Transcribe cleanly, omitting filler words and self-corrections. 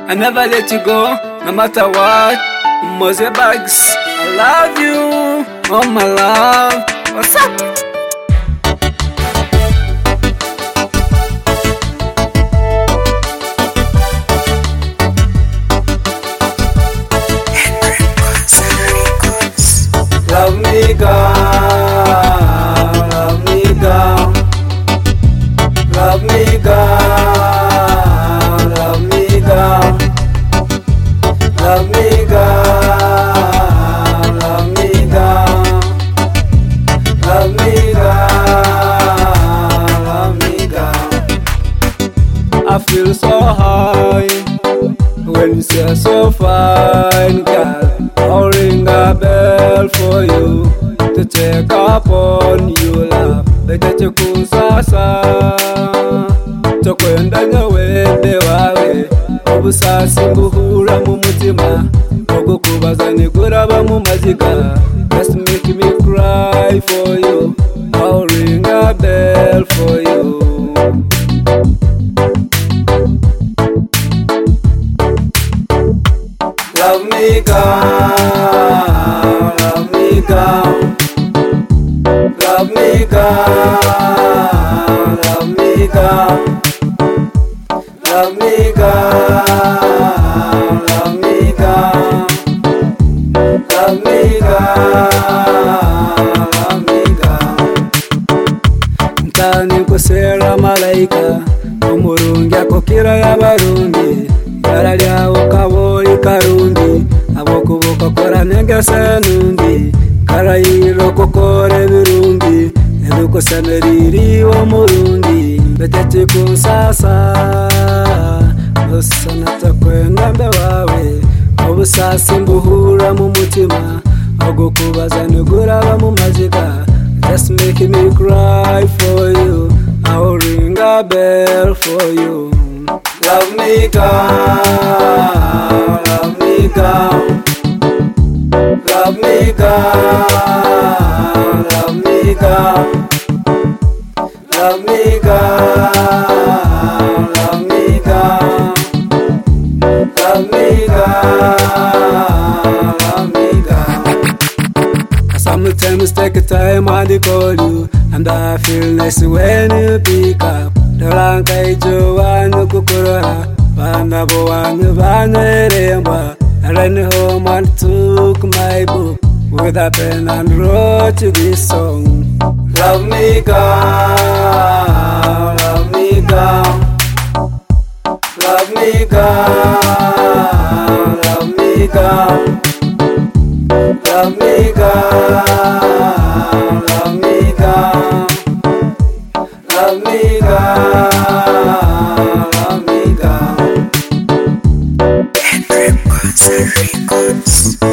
I never let you go, no matter what. Mose Bags, I love you, oh my love. What's up? Love me girl, love me girl, love me girl, love me girl, love me girl, love me girl, love me girl, love me girl. I feel so high when you say so fine, girl. I'll ring a bell for you to check up on you, love. Bete chukusasa chokwenda nyawende wawe obusasi mbuhura mu mutima ogukubaza niguraba mu mazika. Just make me cry for you. I'll ring a bell for you. Love me girl, love me girl, love me girl, love me girl, love me girl, love me girl, love me girl, love me girl. Ntani kusera malaika umurungi akokira y'abarundi yararyawo kabori karundi abokuboka kora negese nundi karayiro kokore birungi eruko semeriri wo murundi betete kunsasa osana takwenda mbe wawe obusasi mbuhura mu mutima ogukubaza niguraba mu mazika. Just make me cry for you. I'll ring a bell for you. Love me girl, love me girl, love me girl, love me girl, love me girl, love me girl, love me girl, love me girl. Sometimes take a time and call you, and I feel nice when you pick up. Dolanka ijo wanu kukurora, vana bo wanu vaneremba. I ran home and took my book with a pen and wrote this song. Love me girl, love me girl, love me girl, love me girl, love me girl, love me girl. Love me girl, love me girl. Henry Monster Records.